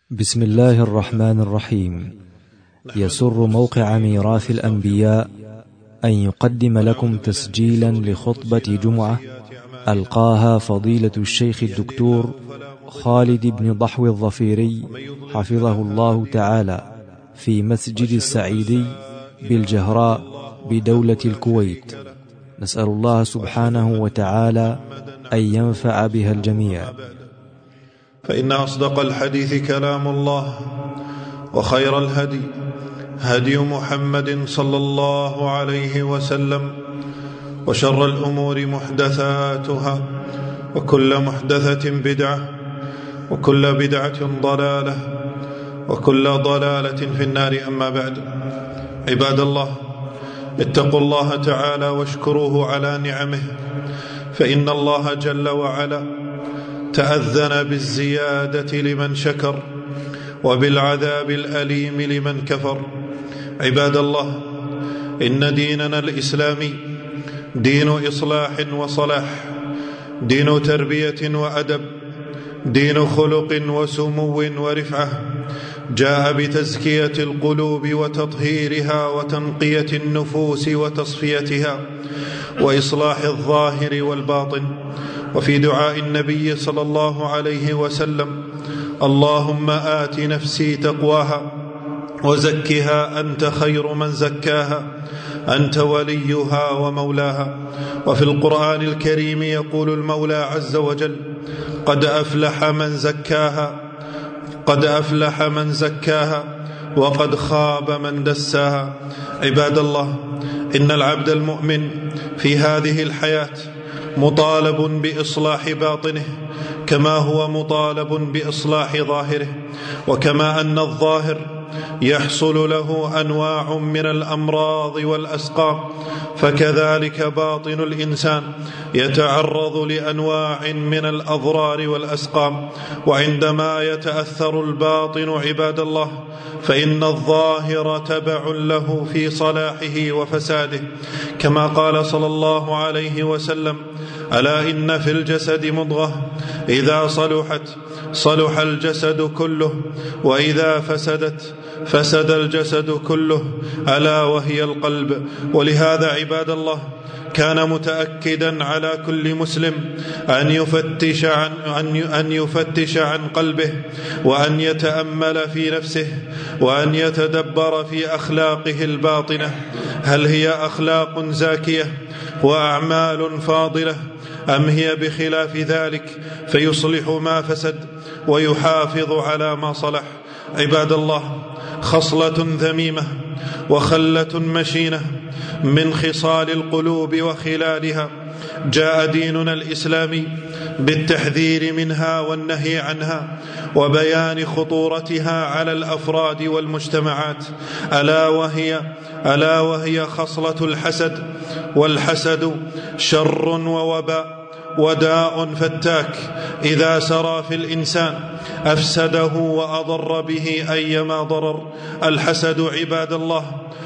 بسم الله الرحمن الرحيم. يسر موقع ميراث الأنبياء أن يقدم لكم تسجيلا لخطبة جمعة ألقاها فضيلة الشيخ الدكتور خالد بن ضحو الظفيري حفظه الله تعالى في مسجد السعيدي بالجهراء بدولة الكويت. نسأل الله سبحانه وتعالى أن ينفع بها الجميع. فإن أصدق الحديث كلام الله، وخير الهدي هدي محمد صلى الله عليه وسلم، وشر الأمور محدثاتها، وكل محدثة بدعة، وكل بدعة ضلالة، وكل ضلالة في النار. أما بعد، عباد الله، اتقوا الله تعالى واشكروه على نعمه، فإن الله جل وعلا تأذن بالزيادة لمن شكر وبالعذاب الأليم لمن كفر. عباد الله، إن ديننا الإسلامي دين إصلاح وصلاح، دين تربية وأدب، دين خلق وسمو ورفعة، جاء بتزكية القلوب وتطهيرها وتنقية النفوس وتصفيتها وإصلاح الظاهر والباطن. وفي دعاء النبي صلى الله عليه وسلم: اللهم آت نفسي تقواها وزكها أنت خير من زكاها أنت وليها ومولاها. وفي القرآن الكريم يقول المولى عز وجل: قد أفلح من زكاها وقد خاب من دساها. عباد الله، إن العبد المؤمن في هذه الحياة مطالب بإصلاح باطنه كما هو مطالب بإصلاح ظاهره، وكما أن الظاهر يحصل له أنواع من الأمراض والأسقام، فكذلك باطن الإنسان يتعرض لأنواع من الأضرار والأسقام. وعندما يتأثر الباطن عباد الله، فإن الظاهر تبع له في صلاحه وفساده، كما قال صلى الله عليه وسلم: ألا إن في الجسد مضغة إذا صلحت صلح الجسد كله، وإذا فسدت فسد الجسد كله، ألا وهي القلب. ولهذا عباد الله، كان متأكدا على كل مسلم أن يفتش عن قلبه، وأن يتأمل في نفسه، وأن يتدبر في أخلاقه الباطنة، هل هي أخلاق زاكية وأعمال فاضلة، أم هي بخلاف ذلك فيصلح ما فسد ويحافظ على ما صلح. عباد الله، خصلة ذميمة وخلة مشينة من خصال القلوب وخلالها جاء ديننا الإسلامي بالتحذير منها والنهي عنها وبيان خطورتها على الأفراد والمجتمعات، ألا وهي خصلة الحسد. والحسد شر ووباء وداء فتاك، إذا سرى في الإنسان أفسده وأضر به أيما ضرر. الحسد عباد الله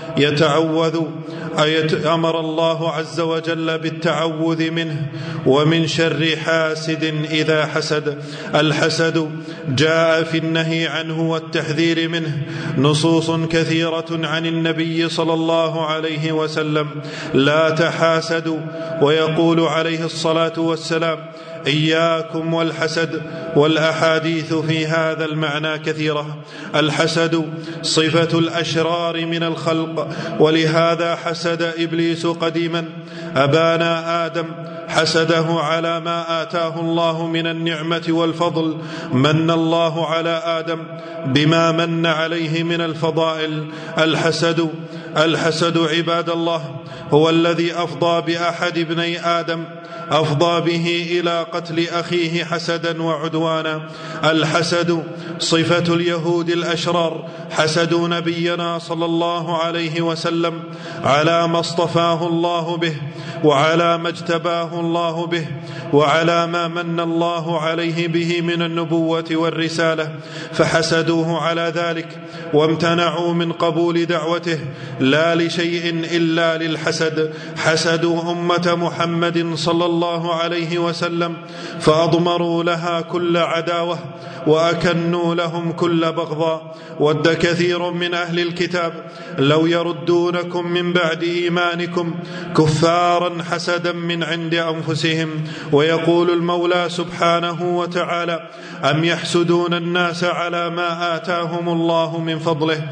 أمر الله عز وجل بالتعوذ منه ومن شر حاسد إذا حسد. الحسد جاء في النهي عنه والتحذير منه نصوص كثيرة عن النبي صلى الله عليه وسلم: لا تحاسدوا، ويقول عليه الصلاة والسلام: إياكم والحسد. والأحاديث في هذا المعنى كثيرة. الحسد صفة الأشرار من الخلق، ولهذا حسد إبليس قديما أبانا آدم، حسده على ما آتاه الله من النعمة والفضل. من الله على آدم بما من عليه من الفضائل. الحسد عباد الله هو الذي أفضى بأحد ابني آدم، أفضى به إلى قتل أخيه حسدا وعدوانا. الحسد صفة اليهود الأشرار، حسدوا نبينا صلى الله عليه وسلم على ما اصطفاه الله به، وعلى ما اجتباه الله به، وعلى ما من الله عليه به من النبوة والرسالة، فحسدوه على ذلك وامتنعوا من قبول دعوته، لا لشيء إلا للحسد. حسدوا أمة محمد صلى الله عليه وسلم فأضمروا لها كل عداوة وأكنوا لهم كل بغضاء. ود كثير من أهل الكتاب لو يردونكم من بعد إيمانكم كفارا حسدا من عند أنفسهم. ويقول المولى سبحانه وتعالى: أم يحسدون الناس على ما آتاهم الله من فضله.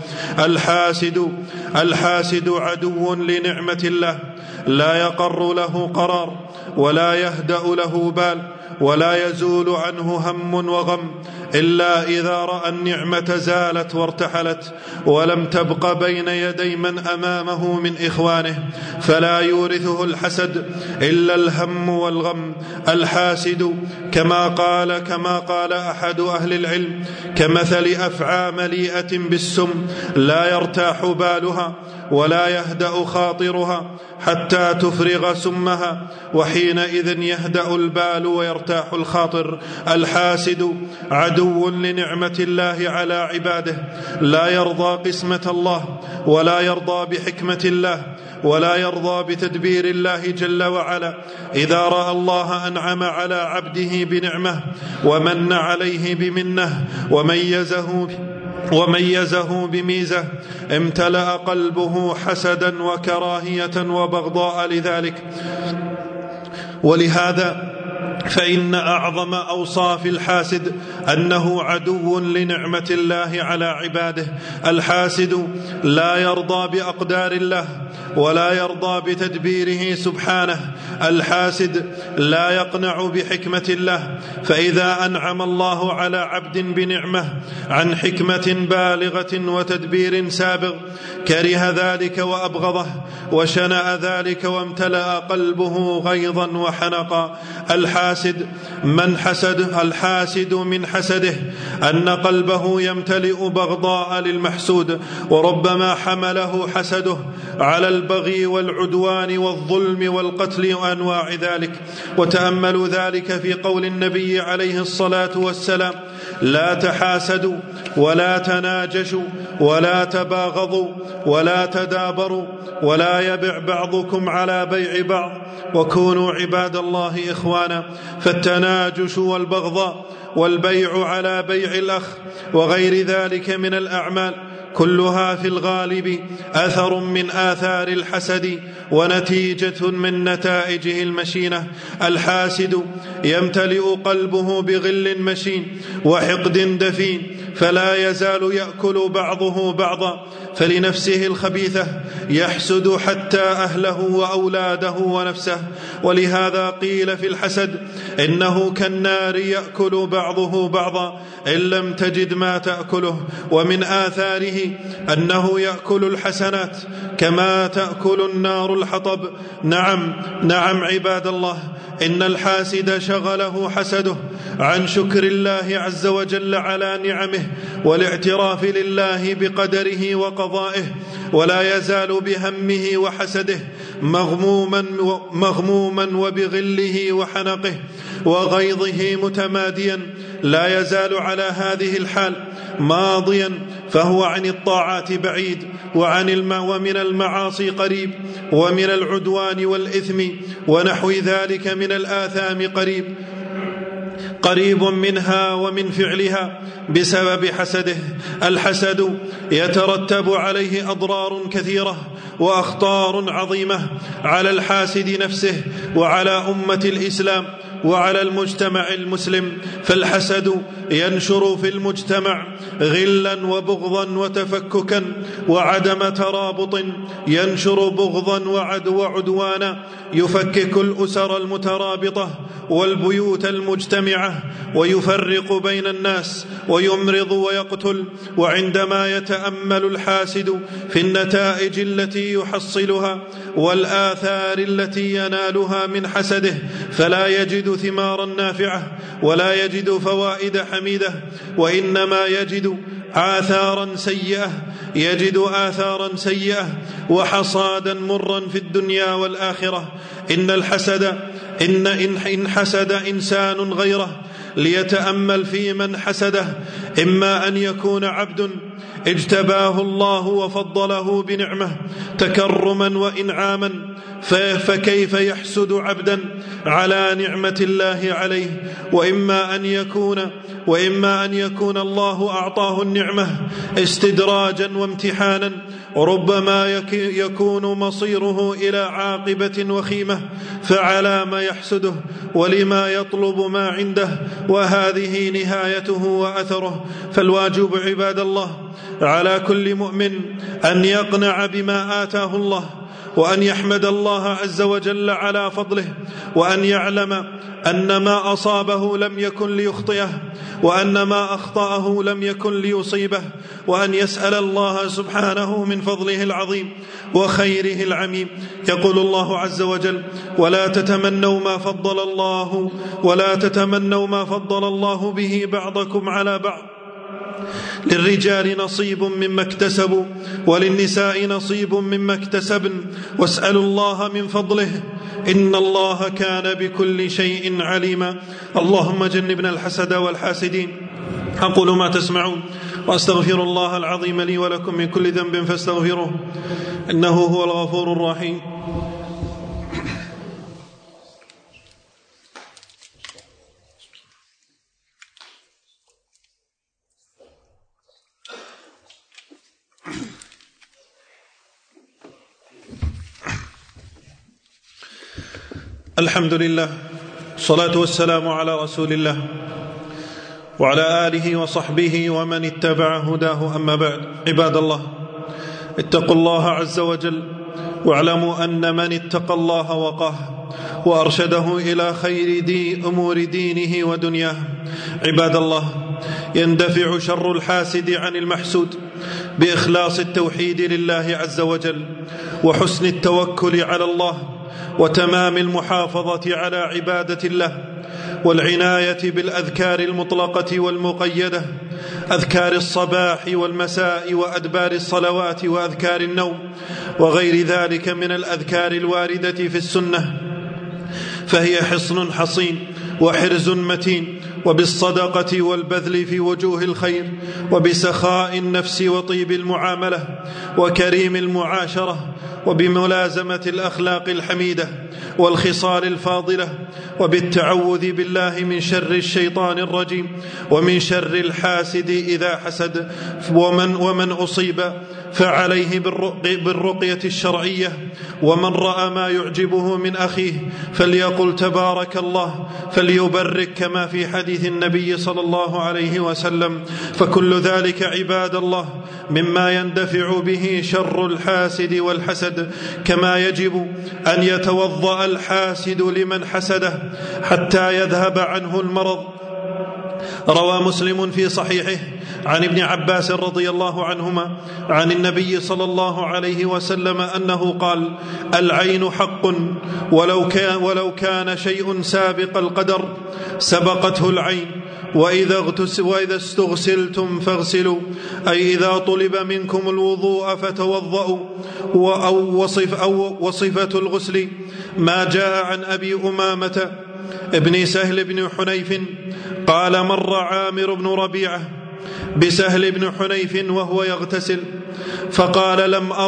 الحاسد عدو لنعمة الله، لا يقر له قرار ولا يهدأ له بال ولا يزول عنه هم وغم إلا إذا رأى النعمة زالت وارتحلت ولم تبق بين يدي من أمامه من إخوانه، فلا يورثه الحسد إلا الهم والغم. الحاسد كما قال أحد أهل العلم كمثل أفعى مليئة بالسم لا يرتاح بالها ولا يهدأ خاطرها حتى تفرغ سمها، وحينئذ يهدأ البال ويرتاح الخاطر. الحاسد عدو لنعمة الله على عباده، لا يرضى قسمة الله ولا يرضى بحكمة الله ولا يرضى بتدبير الله جل وعلا. إذا رأى الله أنعم على عبده بنعمة ومن عليه بمنه وميزه بميزة امتلأ قلبه حسدا وكراهية وبغضاء لذلك. ولهذا فإن أعظم أوصاف الحاسد أنه عدو لنعمة الله على عباده. الحاسد لا يرضى بأقدار الله ولا يرضى بتدبيره سبحانه. الحاسد لا يقنع بحكمة الله، فإذا أنعم الله على عبد بنعمة عن حكمة بالغة وتدبير سابغ كره ذلك وأبغضه وشنأ ذلك وامتلأ قلبه غيظا وحنقا. الحاسد من حسده أن قلبه يمتلئ بغضاء للمحسود، وربما حمله حسده على البغي والعدوان والظلم والقتل وأنواع ذلك. وتأملوا ذلك في قول النبي عليه الصلاة والسلام: لا تحاسدوا ولا تناجشوا ولا تباغضوا ولا تدابروا ولا يبع بعضكم على بيع بعض وكونوا عباد الله إخوانا. فالتناجش والبغضاء والبيع على بيع الأخ وغير ذلك من الأعمال كلها في الغالب أثر من آثار الحسد ونتيجة من نتائجه المشينة. الحاسد يمتلئ قلبه بغل مشين وحقد دفين، فلا يزال يأكل بعضه بعضا، فلنفسه الخبيثة يحسد حتى أهله وأولاده ونفسه. ولهذا قيل في الحسد إنه كالنار يأكل بعضه بعضا إن لم تجد ما تأكله. ومن آثاره أنه يأكل الحسنات كما تأكل النار الحطب. نعم عباد الله، إن الحاسد شغله حسده عن شكر الله عز وجل على نعمه والاعتراف لله بقدره وقضائه، ولا يزال بهمه وحسده مغموما وبغله وحنقه وغيظه متماديا، لا يزال على هذه الحال ماضيا، فهو عن الطاعات بعيد ومن المعاصي قريب ومن العدوان والإثم ونحو ذلك من الآثام قريب منها ومن فعلها بسبب حسده. الحسد يترتب عليه أضرار كثيرة وأخطار عظيمة على الحاسد نفسه وعلى أمة الإسلام وعلى المجتمع المسلم. فالحسد ينشر في المجتمع غلا وبغضا وتفككا وعدم ترابط، ينشر بغضا وعدوانا، يفكك الأسر المترابطة والبيوت المجتمعة ويفرق بين الناس ويمرض ويقتل. وعندما يتأمل الحاسد في النتائج التي يحصلها والآثار التي ينالها من حسده فلا يجد ثمارا نافعة ولا يجد فوائد حميدة، وإنما يجد آثارا سيئة وحصادا مرا في الدنيا والآخرة. إن حسد إنسان غيره ليتأمل في من حسده، إما أن يكون عبد اجتباه الله وفضله بنعمة تكرما وإنعاما فكيف يحسد عبدا على نعمة الله عليه؟ وإما أن يكون الله أعطاه النعمة استدراجا وامتحانا، وربما يكون مصيره إلى عاقبة وخيمة، فعلى ما يحسده ولما يطلب ما عنده، وهذه نهايته وأثره. فالواجب عباد الله على كل مؤمن أن يقنع بما آتاه الله، وأن يحمد الله عز وجل على فضله، وأن يعلم أن ما أصابه لم يكن ليخطئه، وأن ما أخطأه لم يكن ليصيبه، وأن يسأل الله سبحانه من فضله العظيم وخيره العميم. يقول الله عز وجل: ولا تتمنوا ما فضل الله به بعضكم على بعض، للرجال نصيب مما اكتسبوا وللنساء نصيب مما اكتسبن واسألوا الله من فضله إن الله كان بكل شيء عليما. اللهم جنبنا الحسد والحاسدين. أقول ما تسمعون وأستغفر الله العظيم لي ولكم من كل ذنب فاستغفروه إنه هو الغفور الرحيم. الحمد لله، الصلاة والسلام على رسول الله وعلى آله وصحبه ومن اتبع هداه، أما بعد. عباد الله، اتقوا الله عز وجل، واعلموا أن من اتقى الله وقاه وأرشده إلى خير أمور دينه ودنياه. عباد الله، يندفع شر الحاسد عن المحسود بإخلاص التوحيد لله عز وجل، وحسن التوكل على الله، وتمام المحافظة على عبادة الله، والعناية بالأذكار المطلقة والمقيدة، أذكار الصباح والمساء وأدبار الصلوات وأذكار النوم وغير ذلك من الأذكار الواردة في السنة، فهي حصن حصين وحرز متين، وبالصدقة والبذل في وجوه الخير، وبسخاء النفس وطيب المعاملة وكريم المعاشرة، وبملازمة الأخلاق الحميدة والخصال الفاضلة، وبالتعوذ بالله من شر الشيطان الرجيم ومن شر الحاسد إذا حسد. ومن أصيب فعليه بالرقية الشرعية، ومن رأى ما يعجبه من أخيه فليقل تبارك الله، فليبرك كما في حديث النبي صلى الله عليه وسلم. فكل ذلك عباد الله مما يندفع به شر الحاسد والحسد، كما يجب أن يتوضأ الحاسد لمن حسده حتى يذهب عنه المرض. روى مسلم في صحيحه عن ابن عباس رضي الله عنهما عن النبي صلى الله عليه وسلم أنه قال: العين حق ولو كان شيء سابق القدر سبقته العين، وإذا استغسلتم فاغسلوا، أي إذا طلب منكم الوضوء فتوضؤوا. وصفة الغسل ما جاء عن أبي أمامة ابن سهل بن حنيف قال: مر عامر بن ربيعة بسهل بن حنيف وهو يغتسل، فقال: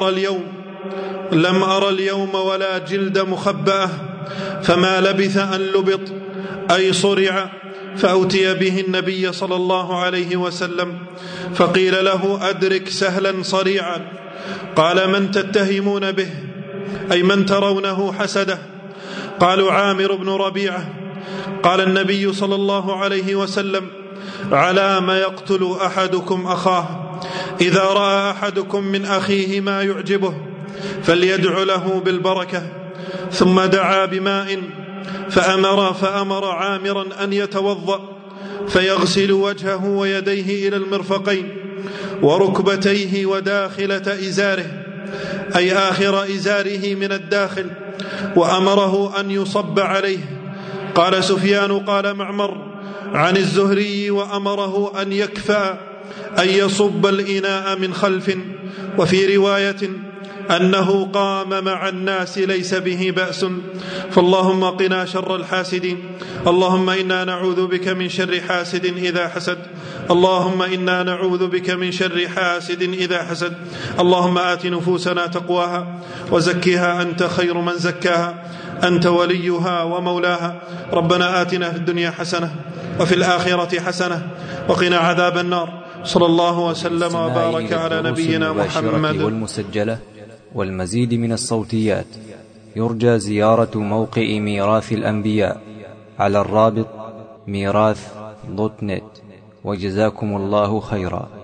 لم أرى اليوم ولا جلد مخبأة، فما لبث أن لبط أي صرع، فأتي به النبي صلى الله عليه وسلم، فقيل له: أدرك سهلا صريعا. قال: من تتهمون به؟ أي من ترونه حسده؟ قالوا: عامر بن ربيعة. قال النبي صلى الله عليه وسلم: على ما يقتل أحدكم أخاه؟ إذا رأى أحدكم من أخيه ما يعجبه فليدع له بالبركة. ثم دعا بماء فأمر عامرا أن يتوضأ، فيغسل وجهه ويديه إلى المرفقين وركبتيه وداخلة إزاره، أي آخر إزاره من الداخل، وأمره أن يصب عليه. قال سفيان قال معمر عن الزهري: وأمره أن يكفأ، أن يصب الإناء من خلف. وفي رواية أنه قام مع الناس ليس به بأس، فاللهم قنا شر الحاسدين. اللهم إنا نعوذ بك من شر حاسد إذا حسد. اللهم إنا نعوذ بك من شر حاسد إذا حسد. اللهم آت نفوسنا تقواها وزكها أنت خير من زكاها، أنت وليها ومولاها. ربنا آتنا في الدنيا حسنة وفي الآخرة حسنة وقنا عذاب النار. صلى الله وسلم وبارك على نبينا محمد. والمسجلة والمزيد من الصوتيات يرجى زيارة موقع ميراث الأنبياء على الرابط ميراث.net. وجزاكم الله خيرا.